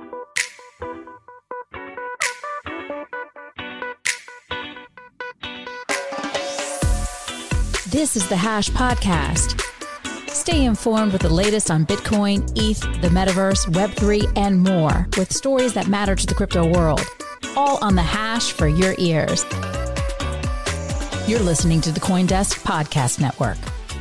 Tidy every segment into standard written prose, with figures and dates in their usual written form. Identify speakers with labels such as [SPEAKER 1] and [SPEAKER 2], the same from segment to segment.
[SPEAKER 1] This is the Hash Podcast. Stay informed with the latest on Bitcoin, ETH, the metaverse, Web3, and more with stories that matter to the crypto world. All on the Hash for your ears. You're listening to the CoinDesk Podcast Network.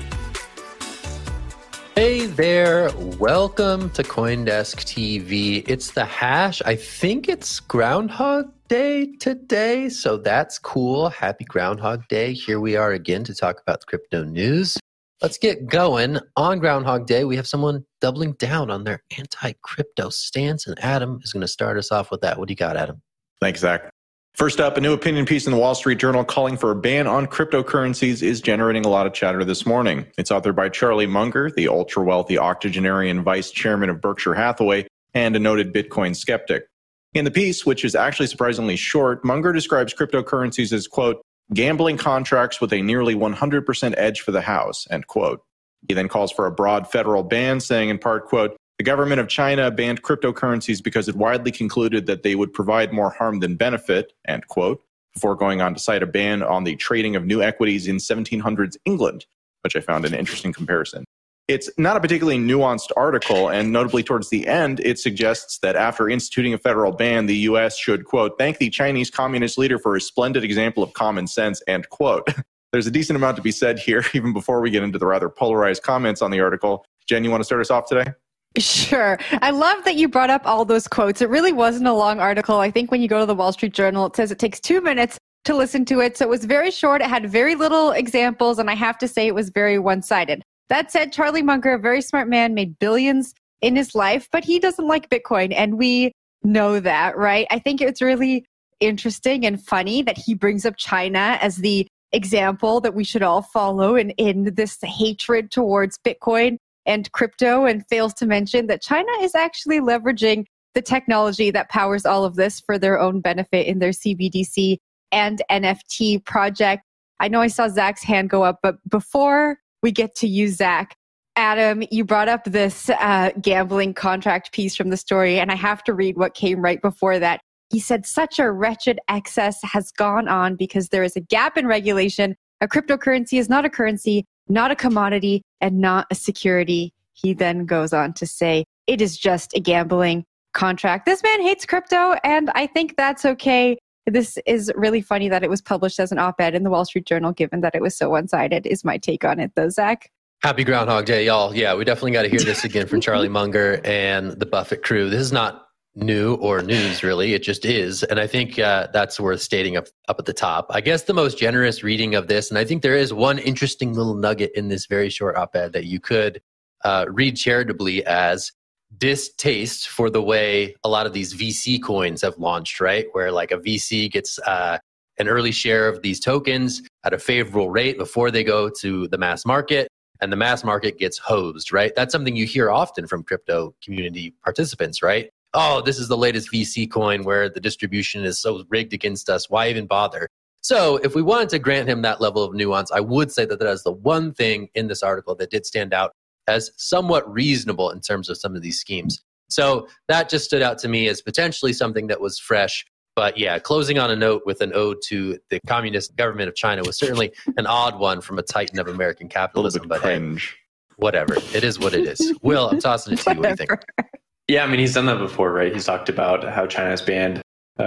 [SPEAKER 2] Hey there, welcome to CoinDesk TV. It's the Hash. I think it's Groundhog Day today, so that's cool. Happy Groundhog Day. Here we are again to talk about the crypto news. Let's get going. On Groundhog Day, we have someone doubling down on their anti-crypto stance, and Adam is going to start us off with that. What do you got, Adam?
[SPEAKER 3] Thanks, Zach. First up, a new opinion piece in the Wall Street Journal calling for a ban on cryptocurrencies is generating a lot of chatter this morning. It's authored by Charlie Munger, the ultra-wealthy octogenarian vice chairman of Berkshire Hathaway, and a noted Bitcoin skeptic. In the piece, which is actually surprisingly short, Munger describes cryptocurrencies as, quote, gambling contracts with a nearly 100% edge for the house, end quote. He then calls for a broad federal ban, saying in part, quote, the government of China banned cryptocurrencies because it widely concluded that they would provide more harm than benefit, end quote, before going on to cite a ban on the trading of new equities in 1700s England, which I found an interesting comparison. It's not a particularly nuanced article, and notably towards the end, it suggests that after instituting a federal ban, the U.S. should, quote, thank the Chinese communist leader for a splendid example of common sense, end quote. There's a decent amount to be said here, even before we get into the rather polarized comments on the article. Jen, you want to start us off today?
[SPEAKER 4] Sure. I love that you brought up all those quotes. It really wasn't a long article. I think when you go to the Wall Street Journal, it says it takes 2 minutes to listen to it. So it was very short. It had very little examples, and I have to say it was very one-sided. That said, Charlie Munger, a very smart man, made billions in his life, but he doesn't like Bitcoin, and we know that, right? I think it's really interesting and funny that he brings up China as the example that we should all follow in this hatred towards Bitcoin and crypto, and fails to mention that China is actually leveraging the technology that powers all of this for their own benefit in their CBDC and NFT project. I know I saw Zach's hand go up, but before we get to you, Zach, Adam, you brought up this gambling contract piece from the story, and I have to read what came right before that. He said, such a wretched excess has gone on because there is a gap in regulation. A cryptocurrency is not a currency, not a commodity, and not a security. He then goes on to say, it is just a gambling contract. This man hates crypto, and I think that's okay. This is really funny that it was published as an op-ed in the Wall Street Journal, given that it was so one-sided, is my take on it, though, Zach.
[SPEAKER 2] Happy Groundhog Day, y'all. Yeah, we definitely got to hear this again from Charlie Munger and the Buffett crew. This is not new or news, really. It just is. And I think that's worth stating up at the top. I guess the most generous reading of this, and I think there is one interesting little nugget in this very short op-ed that you could read charitably as distaste for the way a lot of these VC coins have launched, right? Where like a VC gets an early share of these tokens at a favorable rate before they go to the mass market, and the mass market gets hosed, right? That's something you hear often from crypto community participants, right? Oh, this is the latest VC coin where the distribution is so rigged against us. Why even bother? So if we wanted to grant him that level of nuance, I would say that that is the one thing in this article that did stand out as somewhat reasonable in terms of some of these schemes. So that just stood out to me as potentially something that was fresh. But yeah, closing on a note with an ode to the communist government of China was certainly an odd one from a titan of American capitalism. But
[SPEAKER 3] cringe.
[SPEAKER 2] Hey, whatever. It is what it is. Will, I'm tossing it to you. What do you think?
[SPEAKER 5] Yeah, I mean, he's done that before, right? He's talked about how China has banned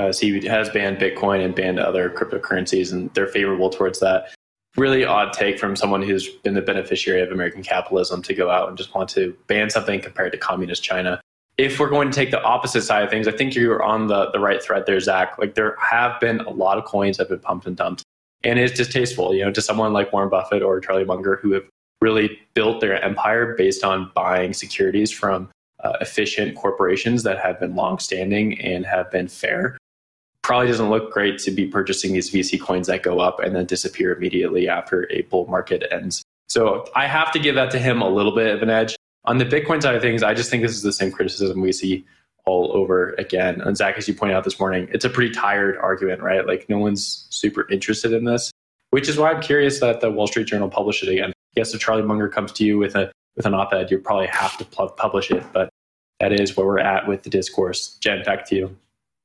[SPEAKER 5] Bitcoin and banned other cryptocurrencies, and they're favorable towards that. Really odd take from someone who's been the beneficiary of American capitalism to go out and just want to ban something compared to communist China. If we're going to take the opposite side of things, I think you're on the right thread there, Zach. Like, there have been a lot of coins that have been pumped and dumped, and it's distasteful, to someone like Warren Buffett or Charlie Munger, who have really built their empire based on buying securities from efficient corporations that have been longstanding and have been fair. Probably doesn't look great to be purchasing these VC coins that go up and then disappear immediately after a bull market ends. So I have to give that to him a little bit of an edge. On the Bitcoin side of things, I just think this is the same criticism we see all over again. And Zach, as you pointed out this morning, it's a pretty tired argument, right? Like, no one's super interested in this, which is why I'm curious that the Wall Street Journal published it again. Yes, if Charlie Munger comes to you with an op-ed, you probably have to publish it. But that is where we're at with the discourse. Jen, back to you.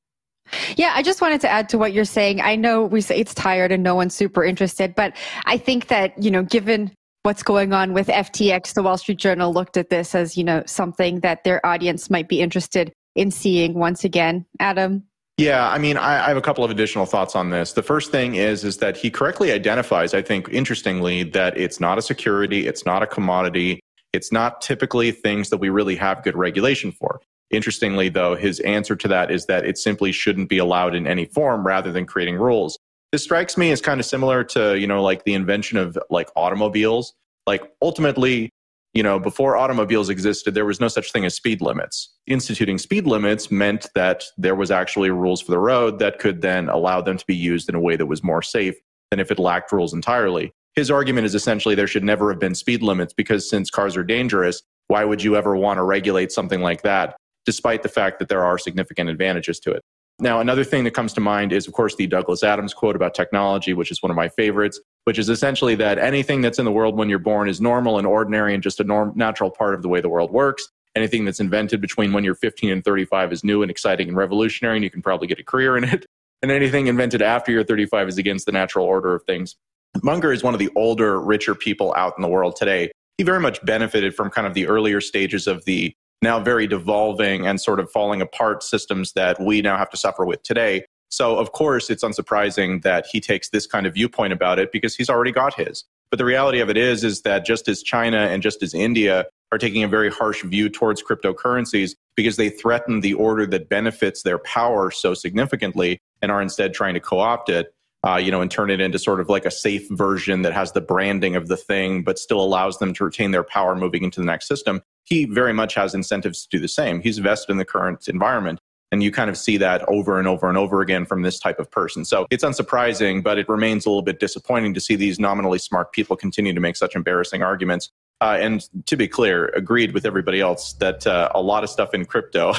[SPEAKER 4] Yeah, I just wanted to add to what you're saying. I know we say it's tired and no one's super interested, but I think that, given what's going on with FTX, the Wall Street Journal looked at this as, something that their audience might be interested in seeing once again. Adam?
[SPEAKER 3] Yeah, I mean, I have a couple of additional thoughts on this. The first thing is that he correctly identifies, I think, interestingly, that it's not a security, it's not a commodity, it's not typically things that we really have good regulation for. Interestingly, though, his answer to that is that it simply shouldn't be allowed in any form rather than creating rules. This strikes me as kind of similar to, like the invention of like automobiles. Like ultimately, before automobiles existed, there was no such thing as speed limits. Instituting speed limits meant that there was actually rules for the road that could then allow them to be used in a way that was more safe than if it lacked rules entirely. His argument is essentially there should never have been speed limits because since cars are dangerous, why would you ever want to regulate something like that, despite the fact that there are significant advantages to it? Now, another thing that comes to mind is, of course, the Douglas Adams quote about technology, which is one of my favorites, which is essentially that anything that's in the world when you're born is normal and ordinary and just a natural part of the way the world works. Anything that's invented between when you're 15 and 35 is new and exciting and revolutionary, and you can probably get a career in it. And anything invented after you're 35 is against the natural order of things. Munger is one of the older, richer people out in the world today. He very much benefited from kind of the earlier stages of the now very devolving and sort of falling apart systems that we now have to suffer with today. So, of course, it's unsurprising that he takes this kind of viewpoint about it because he's already got his. But the reality of it is that just as China and just as India are taking a very harsh view towards cryptocurrencies because they threaten the order that benefits their power so significantly and are instead trying to co-opt it, and turn it into sort of like a safe version that has the branding of the thing, but still allows them to retain their power moving into the next system. He very much has incentives to do the same. He's vested in the current environment. And you kind of see that over and over and over again from this type of person. So it's unsurprising, but it remains a little bit disappointing to see these nominally smart people continue to make such embarrassing arguments. And to be clear, agreed with everybody else that a lot of stuff in crypto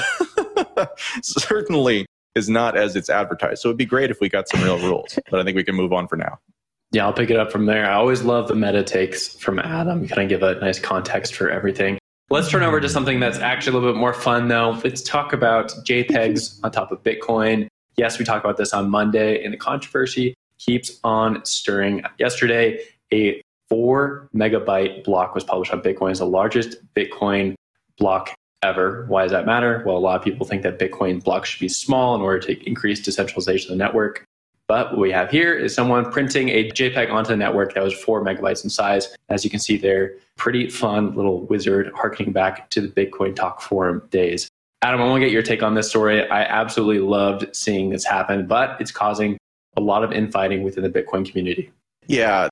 [SPEAKER 3] certainly is not as it's advertised. So it'd be great if we got some real rules, but I think we can move on for now.
[SPEAKER 5] Yeah, I'll pick it up from there. I always love the meta takes from Adam, kind of give a nice context for everything. Let's turn over to something that's actually a little bit more fun, though. Let's talk about JPEGs on top of Bitcoin. Yes, we talked about this on Monday, and the controversy keeps on stirring. Yesterday, a 4 megabyte block was published on Bitcoin. It's the largest Bitcoin block ever. Why does that matter? Well, a lot of people think that Bitcoin blocks should be small in order to increase decentralization of the network. But what we have here is someone printing a JPEG onto the network that was 4 megabytes in size. As you can see there, pretty fun little wizard harkening back to the Bitcoin Talk Forum days. Adam, I want to get your take on this story. I absolutely loved seeing this happen, but it's causing a lot of infighting within the Bitcoin community.
[SPEAKER 3] Yeah.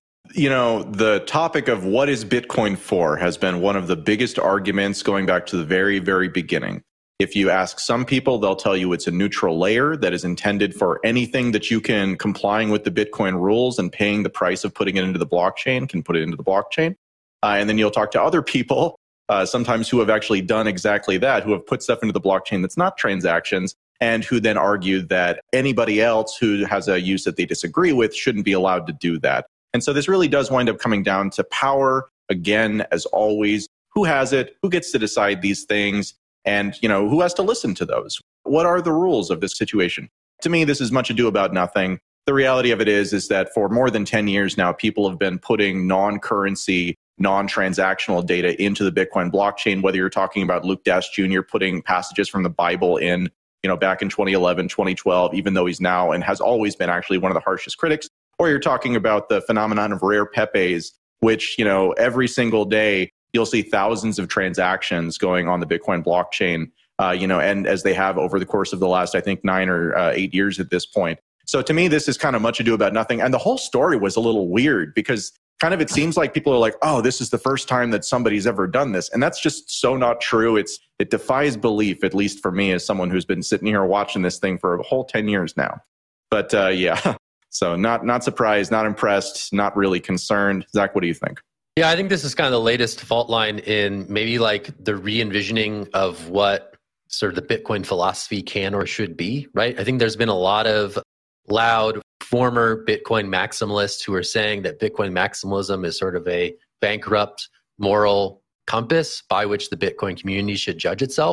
[SPEAKER 3] The topic of what is Bitcoin for has been one of the biggest arguments going back to the very, very beginning. If you ask some people, they'll tell you it's a neutral layer that is intended for anything that you can, complying with the Bitcoin rules and paying the price of putting it into the blockchain, can put it into the blockchain. And then you'll talk to other people, sometimes who have actually done exactly that, who have put stuff into the blockchain that's not transactions, and who then argue that anybody else who has a use that they disagree with shouldn't be allowed to do that. And so this really does wind up coming down to power, again, as always. Who has it? Who gets to decide these things? And, who has to listen to those? What are the rules of this situation? To me, this is much ado about nothing. The reality of it is that for more than 10 years now, people have been putting non-currency, non-transactional data into the Bitcoin blockchain, whether you're talking about Luke Dash Jr. putting passages from the Bible in, back in 2011, 2012, even though he's now and has always been actually one of the harshest critics, or you're talking about the phenomenon of rare Pepes, which, every single day, you'll see thousands of transactions going on the Bitcoin blockchain, and as they have over the course of the last, I think, 9 or 8 years at this point. So to me, this is kind of much ado about nothing. And the whole story was a little weird because kind of it seems like people are like, oh, this is the first time that somebody's ever done this. And that's just so not true. It defies belief, at least for me as someone who's been sitting here watching this thing for a whole 10 years now. But yeah, so not surprised, not impressed, not really concerned. Zach, what do you think?
[SPEAKER 2] Yeah, I think this is kind of the latest fault line in maybe like the re-envisioning of what sort of the Bitcoin philosophy can or should be, right? I think there's been a lot of loud former Bitcoin maximalists who are saying that Bitcoin maximalism is sort of a bankrupt moral compass by which the Bitcoin community should judge itself.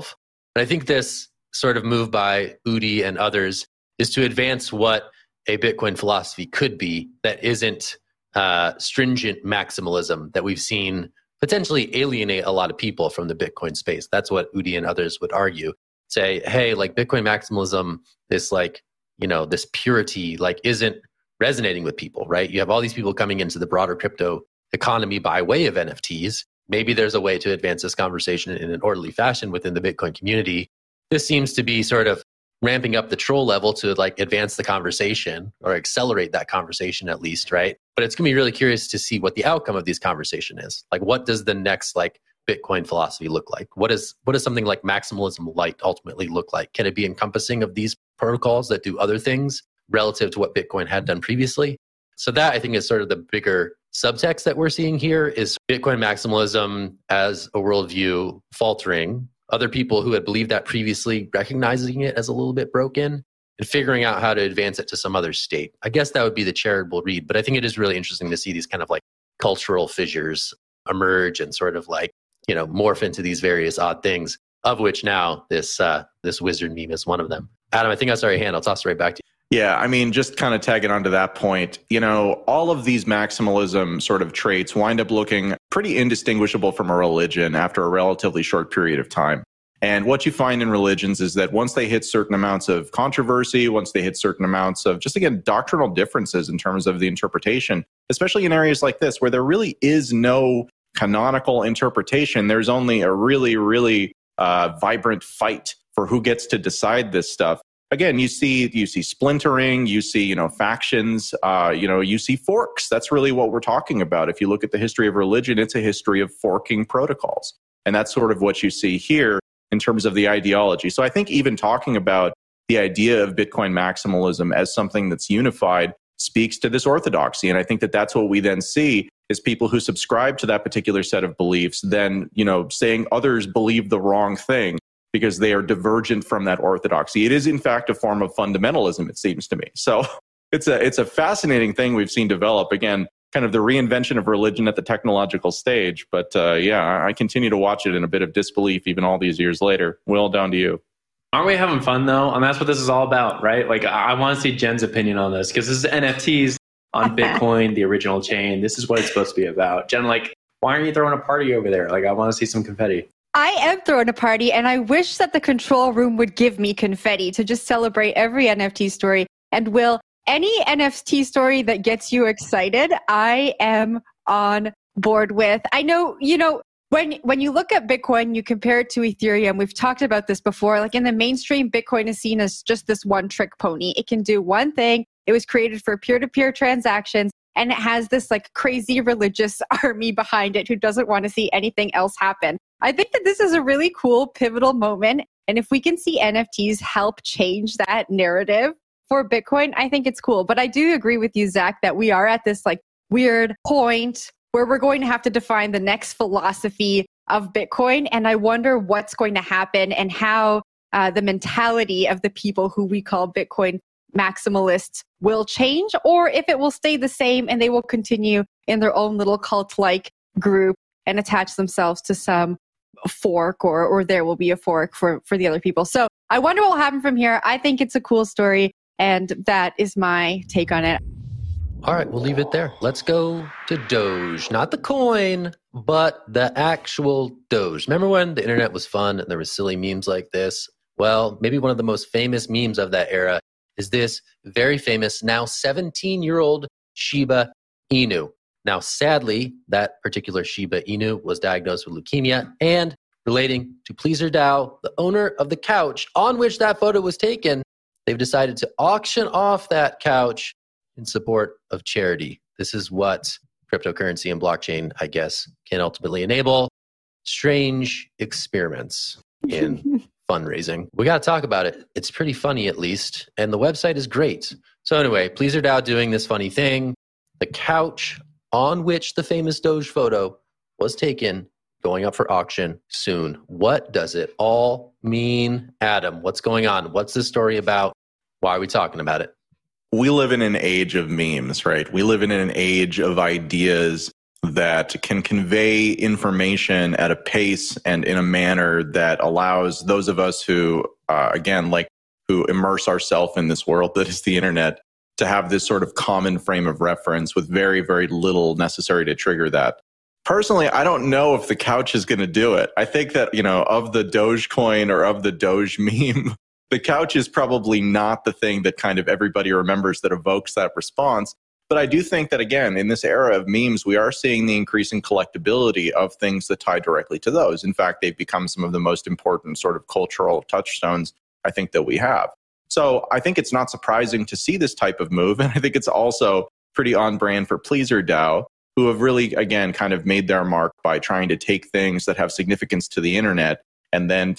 [SPEAKER 2] And I think this sort of move by Udi and others is to advance what a Bitcoin philosophy could be that isn't stringent maximalism that we've seen potentially alienate a lot of people from the Bitcoin space. That's what Udi and others would argue. Say, hey, like Bitcoin maximalism, this like, this purity like isn't resonating with people, right? You have all these people coming into the broader crypto economy by way of NFTs. Maybe there's a way to advance this conversation in an orderly fashion within the Bitcoin community. This seems to be sort of ramping up the troll level to like advance the conversation or accelerate that conversation at least, right? But it's going to be really curious to see what the outcome of this conversation is. Like, what does the next like Bitcoin philosophy look like? What does something like maximalism light ultimately look like? Can it be encompassing of these protocols that do other things relative to what Bitcoin had done previously? So that I think is sort of the bigger subtext that we're seeing here is Bitcoin maximalism as a worldview faltering. Other people who had believed that previously recognizing it as a little bit broken and figuring out how to advance it to some other state. I guess that would be the charitable read, but I think it is really interesting to see these kind of like cultural fissures emerge and sort of like, morph into these various odd things, of which now this wizard meme is one of them. Adam, I think I saw your hand. I'll toss it right back to you.
[SPEAKER 3] Yeah, I mean, just kind of tagging onto that point, all of these maximalism sort of traits wind up looking pretty indistinguishable from a religion after a relatively short period of time. And what you find in religions is that once they hit certain amounts of controversy, once they hit certain amounts of just, again, doctrinal differences in terms of the interpretation, especially in areas like this where there really is no canonical interpretation, there's only a really, really vibrant fight for who gets to decide this stuff. Again, you see splintering, you see, factions, you see forks. That's really what we're talking about. If you look at the history of religion, it's a history of forking protocols. And that's sort of what you see here in terms of the ideology. So I think even talking about the idea of Bitcoin maximalism as something that's unified speaks to this orthodoxy. And I think that that's what we then see is people who subscribe to that particular set of beliefs then, saying others believe the wrong thing because they are divergent from that orthodoxy. It is, in fact, a form of fundamentalism, it seems to me. So it's a fascinating thing we've seen develop. Again, kind of the reinvention of religion at the technological stage. But I continue to watch it in a bit of disbelief even all these years later. Will, down to you.
[SPEAKER 5] Aren't we having fun, though? And that's what this is all about, right? Like, I want to see Jen's opinion on this because this is NFTs on Bitcoin, the original chain. This is what it's supposed to be about. Jen, like, why aren't you throwing a party over there? Like, I want to see some confetti.
[SPEAKER 4] I am throwing a party, and I wish that the control room would give me confetti to just celebrate every NFT story. And Will, any NFT story that gets you excited, I am on board with. I know, when you look at Bitcoin, you compare it to Ethereum. We've talked about this before. Like in the mainstream, Bitcoin is seen as just this one-trick pony. It can do one thing. It was created for peer-to-peer transactions, and it has this like crazy religious army behind it who doesn't want to see anything else happen. I think that this is a really cool, pivotal moment. And if we can see NFTs help change that narrative for Bitcoin, I think it's cool. But I do agree with you, Zach, that we are at this like weird point where we're going to have to define the next philosophy of Bitcoin. And I wonder what's going to happen and how the mentality of the people who we call Bitcoin maximalists will change, or if it will stay the same and they will continue in their own little cult-like group and attach themselves to some fork, or there will be a fork for the other people. So I wonder what will happen from here. I think it's a cool story, and that is my take on it.
[SPEAKER 2] All right, we'll leave it there. Let's go to Doge. Not the coin, but the actual Doge. Remember when the internet was fun and there were silly memes like this? Well, maybe one of the most famous memes of that era is this very famous, now 17-year-old Shiba Inu. Now, sadly, that particular Shiba Inu was diagnosed with leukemia, and relating to PleasrDAO, the owner of the couch on which that photo was taken, they've decided to auction off that couch in support of charity. This is what cryptocurrency and blockchain, I guess, can ultimately enable. Strange experiments in fundraising. We got to talk about it. It's pretty funny, at least, and the website is great. So anyway, PleasrDAO doing this funny thing. The couch on which the famous Doge photo was taken, going up for auction soon. What does it all mean, Adam? What's going on? What's this story about? Why are we talking about it?
[SPEAKER 3] We live in an age of memes, right? We live in an age of ideas that can convey information at a pace and in a manner that allows those of us who, who immerse ourselves in this world that is the internet, to have this sort of common frame of reference with very, very little necessary to trigger that. Personally, I don't know if the couch is going to do it. I think that, of the Dogecoin or of the Doge meme, the couch is probably not the thing that kind of everybody remembers that evokes that response. But I do think that, again, in this era of memes, we are seeing the increasing collectability of things that tie directly to those. In fact, they've become some of the most important sort of cultural touchstones, I think, that we have. So I think it's not surprising to see this type of move. And I think it's also pretty on brand for PleasrDAO, who have really, again, kind of made their mark by trying to take things that have significance to the internet and then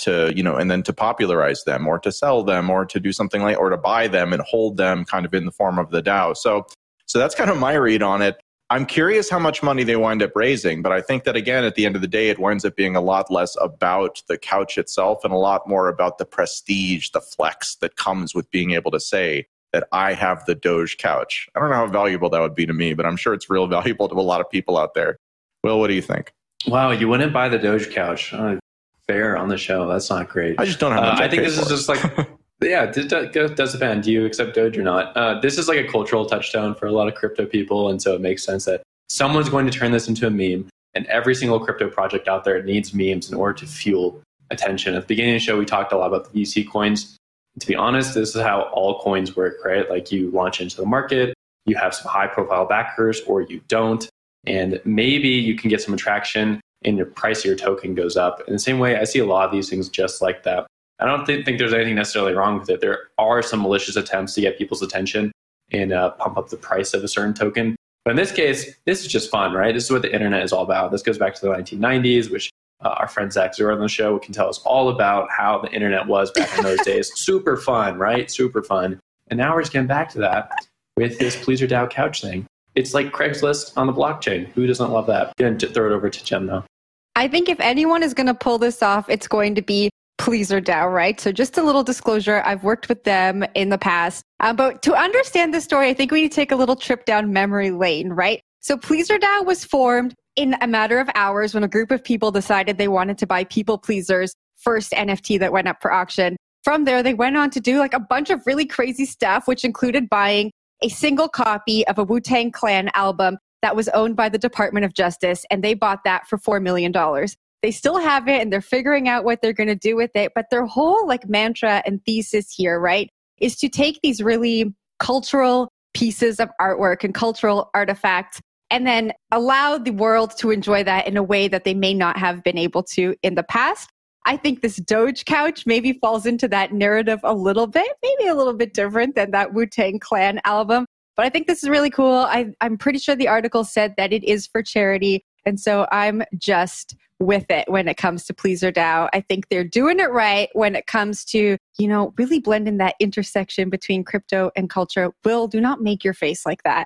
[SPEAKER 3] to popularize them or to sell them or to do something or to buy them and hold them kind of in the form of the DAO. So that's kind of my read on it. I'm curious how much money they wind up raising, but I think that, again, at the end of the day, it winds up being a lot less about the couch itself and a lot more about the prestige, the flex that comes with being able to say that I have the Doge couch. I don't know how valuable that would be to me, but I'm sure it's real valuable to a lot of people out there. Will, what do you think?
[SPEAKER 5] Wow, you wouldn't buy the Doge couch. Fair on the show. That's not great.
[SPEAKER 3] I just don't have much.
[SPEAKER 5] I think this is just yeah, it does depend. Do you accept Doge or not? This is like a cultural touchstone for a lot of crypto people, and so it makes sense that someone's going to turn this into a meme, and every single crypto project out there needs memes in order to fuel attention. At the beginning of the show, we talked a lot about the VC coins. To be honest, this is how all coins work, right? Like you launch into the market, you have some high profile backers or you don't, and maybe you can get some attraction and your price of your token goes up. In the same way, I see a lot of these things just like that. I don't think there's anything necessarily wrong with it. There are some malicious attempts to get people's attention and pump up the price of a certain token. But in this case, this is just fun, right? This is what the internet is all about. This goes back to the 1990s, which our friend Zach Zura on the show can tell us all about how the internet was back in those days. Super fun, right? Super fun. And now we're just getting back to that with this PleasrDAO couch thing. It's like Craigslist on the blockchain. Who doesn't love that? Going to throw it over to Jem now.
[SPEAKER 4] I think if anyone is going to pull this off, it's going to be PleasrDAO, right? So just a little disclosure, I've worked with them in the past. But to understand this story, I think we need to take a little trip down memory lane, right? So PleasrDAO was formed in a matter of hours when a group of people decided they wanted to buy People Pleaser's first NFT that went up for auction. From there, they went on to do like a bunch of really crazy stuff, which included buying a single copy of a Wu-Tang Clan album that was owned by the Department of Justice, and they bought that for $4 million. They still have it, and they're figuring out what they're going to do with it. But their whole like mantra and thesis here, right, is to take these really cultural pieces of artwork and cultural artifacts and then allow the world to enjoy that in a way that they may not have been able to in the past. I think this Doge couch maybe falls into that narrative a little bit, maybe a little bit different than that Wu-Tang Clan album. But I think this is really cool. I'm pretty sure the article said that it is for charity. And so I'm just with it when it comes to PleasrDAO. I think they're doing it right when it comes to, really blending that intersection between crypto and culture. Will, do not make your face like that.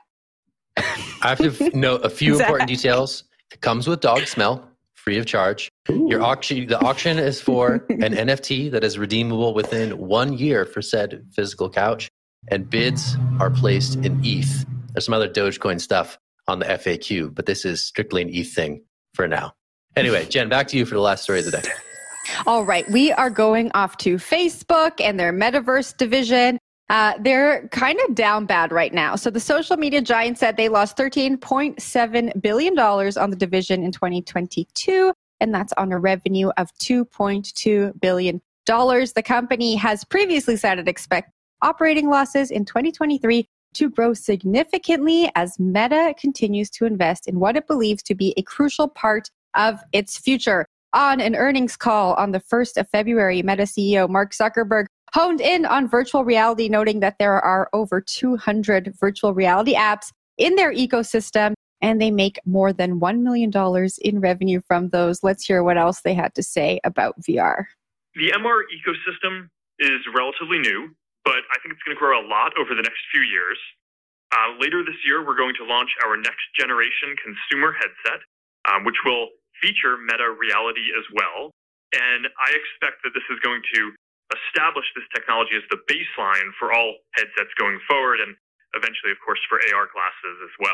[SPEAKER 2] I have to note a few important details. It comes with dog smell, free of charge. The auction is for an NFT that is redeemable within 1 year for said physical couch, and bids are placed in ETH. There's some other Dogecoin stuff on the FAQ, but this is strictly an ETH thing for now. Anyway, Jen, back to you for the last story of the day.
[SPEAKER 4] All right, we are going off to Facebook and their metaverse division. They're kind of down bad right now. So the social media giant said they lost $13.7 billion on the division in 2022, and that's on a revenue of $2.2 billion. The company has previously said it expects operating losses in 2023 to grow significantly as Meta continues to invest in what it believes to be a crucial part of its future. On an earnings call on the 1st of February, Meta CEO Mark Zuckerberg honed in on virtual reality, noting that there are over 200 virtual reality apps in their ecosystem, and they make more than $1 million in revenue from those. Let's hear what else they had to say about VR.
[SPEAKER 6] The MR ecosystem is relatively new, but I think it's going to grow a lot over the next few years. Later this year, we're going to launch our next generation consumer headset, which will feature Meta reality as well. And I expect that this is going to establish this technology as the baseline for all headsets going forward, and eventually, of course, for AR glasses as well.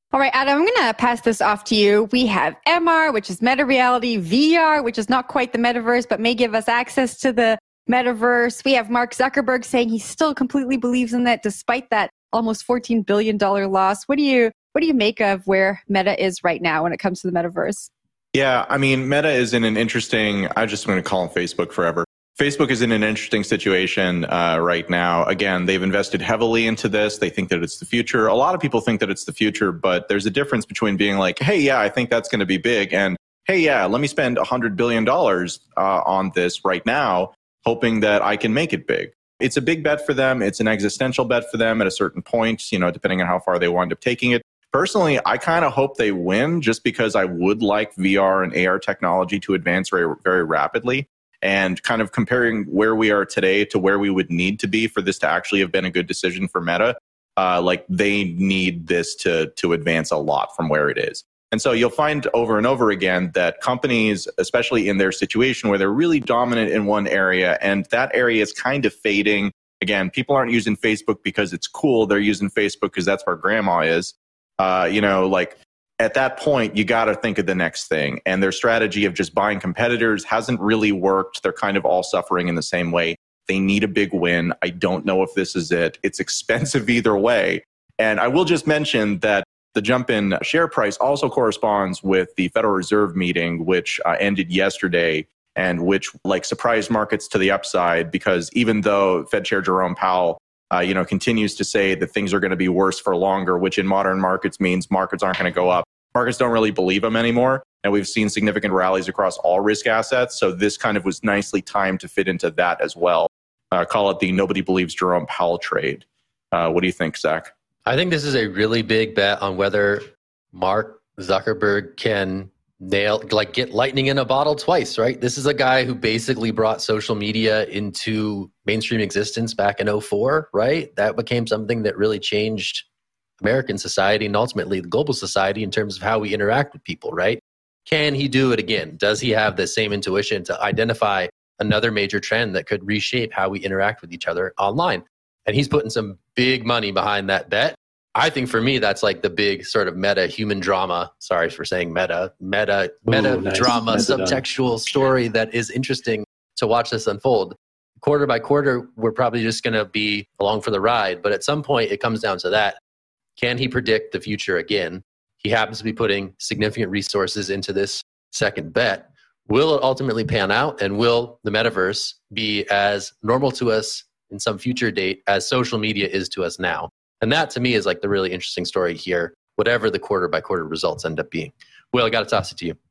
[SPEAKER 4] All right, Adam, I'm going to pass this off to you. We have MR, which is meta reality, VR, which is not quite the metaverse, but may give us access to the metaverse. We have Mark Zuckerberg saying he still completely believes in that despite that almost $14 billion loss. What do you make of where Meta is right now when it comes to the metaverse?
[SPEAKER 3] Yeah, I mean, Meta is in an interesting, I'm just going to call him Facebook forever. Facebook is in an interesting situation right now. Again, they've invested heavily into this. They think that it's the future. A lot of people think that it's the future, but there's a difference between being like, hey, yeah, I think that's going to be big, and hey, yeah, let me spend $100 billion on this right now, hoping that I can make it big. It's a big bet for them. It's an existential bet for them at a certain point, depending on how far they wind up taking it. Personally, I kind of hope they win just because I would like VR and AR technology to advance very, very rapidly. And kind of comparing where we are today to where we would need to be for this to actually have been a good decision for Meta, they need this to advance a lot from where it is. And so you'll find over and over again that companies, especially in their situation where they're really dominant in one area and that area is kind of fading. Again, people aren't using Facebook because it's cool. They're using Facebook because that's where grandma is. At that point, you got to think of the next thing. And their strategy of just buying competitors hasn't really worked. They're kind of all suffering in the same way. They need a big win. I don't know if this is it. It's expensive either way. And I will just mention that the jump in share price also corresponds with the Federal Reserve meeting, which ended yesterday and which surprised markets to the upside, because even though Fed Chair Jerome Powell continues to say that things are going to be worse for longer, which in modern markets means markets aren't going to go up. Markets don't really believe him anymore. And we've seen significant rallies across all risk assets. So this kind of was nicely timed to fit into that as well. Call it the nobody believes Jerome Powell trade. What do you think, Zach?
[SPEAKER 2] I think this is a really big bet on whether Mark Zuckerberg can get lightning in a bottle twice, right? This is a guy who basically brought social media into mainstream existence back in 2004, right? That became something that really changed American society and ultimately the global society in terms of how we interact with people, right? Can he do it again? Does he have the same intuition to identify another major trend that could reshape how we interact with each other online? And he's putting some big money behind that bet. I think for me, that's like the big sort of meta human drama. Sorry for saying meta drama, subtextual story that is interesting to watch this unfold. Quarter by quarter, we're probably just going to be along for the ride. But at some point, it comes down to that. Can he predict the future again? He happens to be putting significant resources into this second bet. Will it ultimately pan out? And will the metaverse be as normal to us in some future date as social media is to us now? And that to me is the really interesting story here, whatever the quarter by quarter results end up being. Will, I got to toss it to you.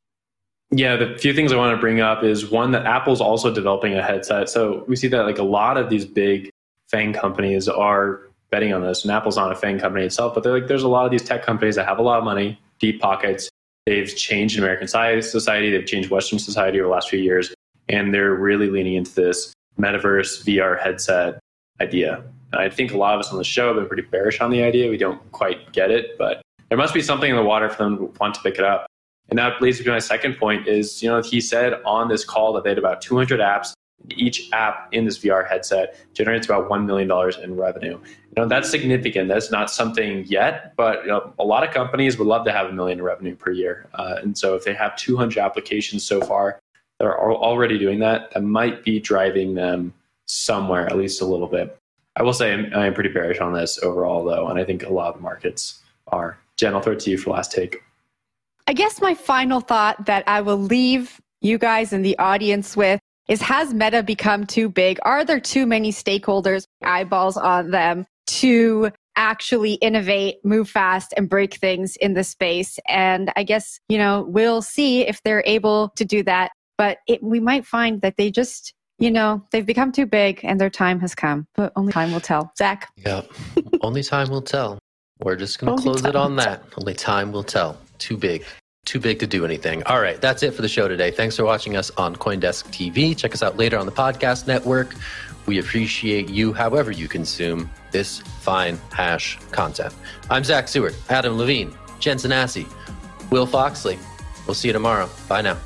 [SPEAKER 5] Yeah, the few things I want to bring up is one, that Apple's also developing a headset. So we see that a lot of these big FANG companies are betting on this. And Apple's not a FANG company itself, but there's a lot of these tech companies that have a lot of money, deep pockets. They've changed American society. They've changed Western society over the last few years. And they're really leaning into this metaverse VR headset idea. I think a lot of us on the show have been pretty bearish on the idea. We don't quite get it, but there must be something in the water for them to want to pick it up. And that leads me to my second point is, he said on this call that they had about 200 apps. Each app in this VR headset generates about $1 million in revenue. That's significant. That's not something yet, but a lot of companies would love to have $1 million in revenue per year. And so if they have 200 applications so far that are already doing that, that might be driving them somewhere, at least a little bit. I will say I'm pretty bearish on this overall, though, and I think a lot of the markets are. Jen, I'll throw it to you for last take.
[SPEAKER 4] I guess my final thought that I will leave you guys in the audience with is, has Meta become too big? Are there too many stakeholders, eyeballs on them to actually innovate, move fast, and break things in the space? And I guess, we'll see if they're able to do that. But we might find that they just... they've become too big and their time has come, but only time will tell. Zach?
[SPEAKER 2] Yeah, only time will tell. We're just going to close it on that. Only time will tell. Too big to do anything. All right, that's it for the show today. Thanks for watching us on CoinDesk TV. Check us out later on the podcast network. We appreciate you however you consume this fine hash content. I'm Zach Seward, Adam Levine, Jen Sanasie, Will Foxley. We'll see you tomorrow. Bye now.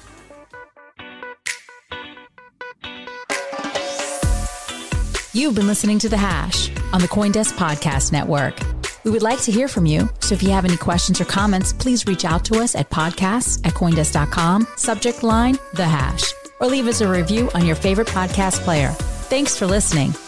[SPEAKER 1] You've been listening to The Hash on the CoinDesk Podcast Network. We would like to hear from you, so if you have any questions or comments, please reach out to us at podcasts@coindesk.com, subject line, The Hash, or leave us a review on your favorite podcast player. Thanks for listening.